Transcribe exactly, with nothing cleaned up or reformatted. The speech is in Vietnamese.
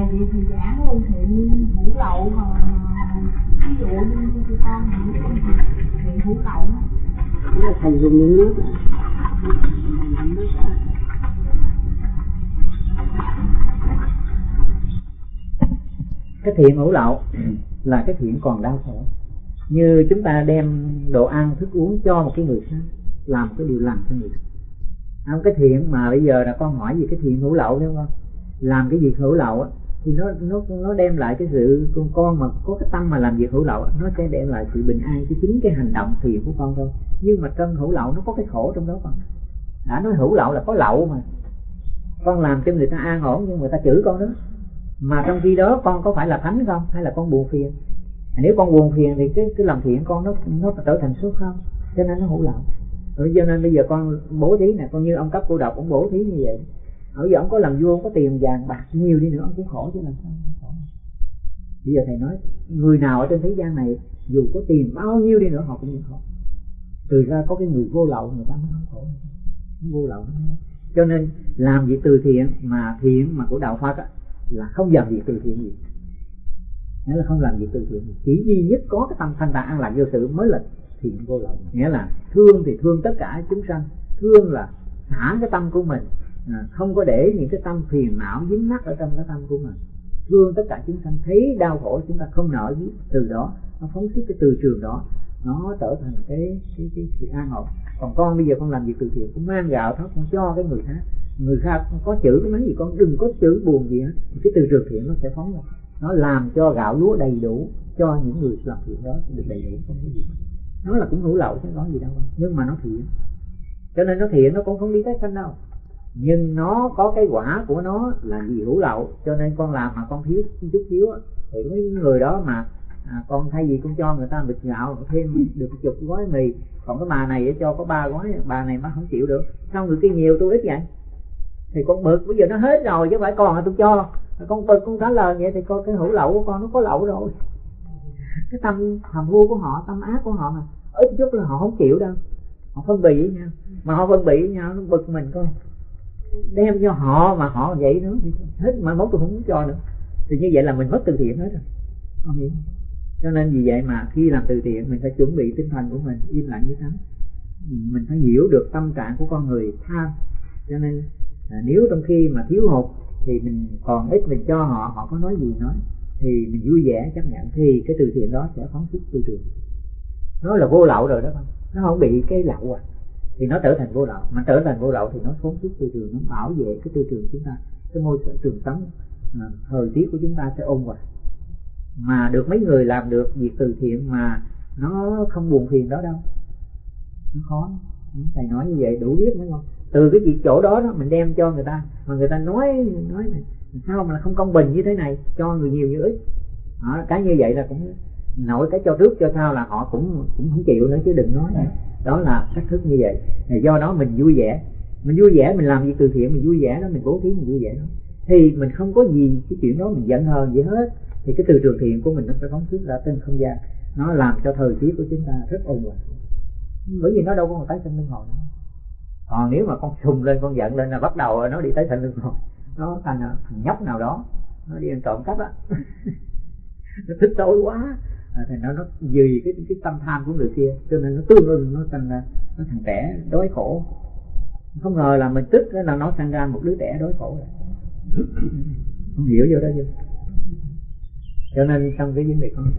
vậy thì giảng lương thiện hữu lậu mà ví dụ như cho con hiểu công việc thiện hữu lậu đó là thầy dùng những nước cái thiện hữu lậu là cái thiện còn đau khổ. Như chúng ta đem đồ ăn thức uống cho một cái người khác, làm cái điều lành cho người khác. Không, cái thiện mà bây giờ là con hỏi gì cái thiện hữu lậu đúng không? Làm cái việc hữu lậu á thì nó nó nó đem lại cái sự con con mà có cái tâm mà làm việc hữu lậu, nó sẽ đem lại sự bình an cho chính cái hành động thiện của con thôi. Nhưng mà trong hữu lậu nó có cái khổ trong đó con. Đã nói hữu lậu là có lậu mà. Con làm cho người ta an ổn nhưng người ta chửi con đó. Mà trong khi đó con có phải là thánh không? Hay là con buồn phiền? Nếu con buồn phiền thì cái cái làm thiện con nó nó trở thành số không, cho nên nó hữu lậu. Rồi cho nên bây giờ con bố thí nè, con như ông Cấp Cô Độc ông bố thí như vậy. Ở giờ ông có làm vua, ông có tiền vàng bạc nhiều đi nữa ông cũng khổ chứ làm sao không khổ. Bây giờ thầy nói người nào ở trên thế gian này dù có tiền bao nhiêu đi nữa họ cũng khổ. Từ ra có cái người vô lậu người ta mới không khổ. Nó vô lậu nó. Cho nên làm việc từ thiện mà thiện mà của đạo Phật á là không làm việc từ thiện gì. Nghĩa là không làm việc từ thiện gì. Chỉ duy nhất có cái tâm thanh thản an lạc vô sự mới là thiện vô lậu. Nghĩa là thương thì thương tất cả chúng sanh, thương là xả cái tâm của mình, à, không có để những cái tâm phiền não dính mắc ở trong cái tâm của mình. Thương tất cả chúng sanh, thấy đau khổ chúng ta không nỡ biết, từ đó nó phóng xuất cái từ trường đó, nó trở thành cái cái, cái sự an ổn. Còn con bây giờ con làm việc từ thiện, con mang gạo thóc con cho cái người khác, người khác có chữ cái mấy gì con đừng có chữ buồn gì hết, cái từ trường thiện nó sẽ phóng ra, nó làm cho gạo lúa đầy đủ cho những người làm thiện đó được đầy đủ, không có gì. Nó là cũng hữu lậu chứ có gì đâu, nhưng mà nó thiện, cho nên nó thiện nó cũng không đi tái sanh đâu. Nhưng nó có cái quả của nó là gì hữu lậu, cho nên con làm mà con thiếu chút thiếu thì mấy người đó mà à, con thay vì con cho người ta bịch gạo thêm được chục gói mì, còn cái bà này cho có ba gói, bà này má không chịu được, sao người kia nhiều tôi ít vậy, thì con bực bây giờ nó hết rồi chứ phải còn là tôi cho, con bực con trả lời vậy thì con cái hữu lậu của con nó có lậu rồi. Cái tâm hàm vua của họ, tâm ác của họ mà ít chút là họ không chịu đâu, họ phân bì với nhau, mà họ phân bì với nhau nó bực mình coi, đem cho họ mà họ vậy nữa hết, mà mốt tôi không muốn cho nữa, thì như vậy là mình mất từ thiện hết rồi, không hiểu. Cho nên vì vậy mà khi làm từ thiện mình phải chuẩn bị tinh thần của mình im lặng như thế, mình phải hiểu được tâm trạng của con người tham. Cho nên à, nếu trong khi mà thiếu hụt thì mình còn ít mình cho họ, họ có nói gì nói thì mình vui vẻ chấp nhận, thì cái từ thiện đó sẽ phóng xuất từ trường. Nó là vô lậu rồi đó không, nó không bị cái lậu à, thì nó trở thành vô lậu. Mà trở thành vô lậu thì nó phóng xuất từ trường, nó bảo vệ cái tư trường chúng ta, cái môi trường sống à, thời tiết của chúng ta sẽ ôn hòa. Mà được mấy người làm được việc từ thiện mà nó không buồn phiền đó đâu, nó khó. Thầy nói như vậy đủ biết đúng không? Từ cái việc chỗ đó đó mình đem cho người ta, mà người ta nói nói này sao mà không công bình như thế này, cho người nhiều như ít đó, cái như vậy là cũng nổi cái cho trước cho sau là họ cũng cũng không chịu nữa chứ đừng nói nữa. Đó là cách thức như vậy. Do đó mình vui vẻ, mình vui vẻ mình làm việc từ thiện mình vui vẻ đó, mình bố thí mình vui vẻ đó, thì mình không có gì cái chuyện đó mình giận hờn gì hết, thì cái từ trường thiện của mình nó sẽ phóng xuất ra trên không gian, nó làm cho thời tiết của chúng ta rất ôn hòa, bởi vì nó đâu có một tái sinh luân hồi nữa. Còn nếu mà con sùng lên con giận lên là bắt đầu nó đi tái sinh luân hồi, nó thành thằng nhóc nào đó nó đi ăn trộm cắp á nó thích tối quá à, thì nó nó vì cái cái tâm tham của người kia, cho nên nó tương ưng, nó thành nó thằng trẻ đói khổ. Không ngờ là mình tức là nó sinh ra một đứa trẻ đói khổ rồi. Không hiểu vô đó chưa? Cho nên trong cái vấn đề con